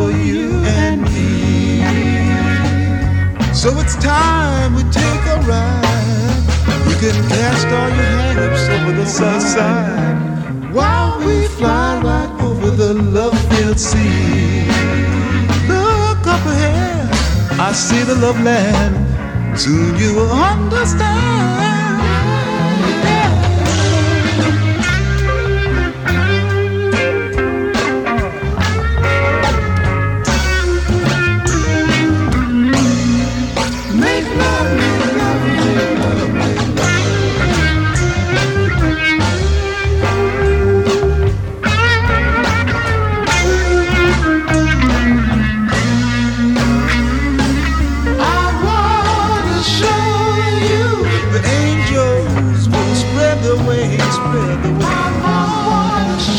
for you and me. So it's time we take a ride. You can cast all your hang-ups over the south side while we fly right over the love-filled sea. Look up ahead, I see the love land. Soon you will understand.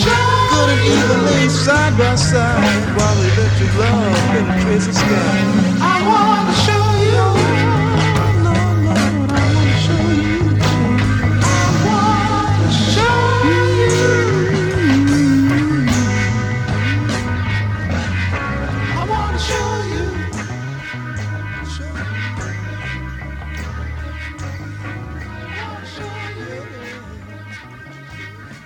Side by side while electric love penetrates the sky.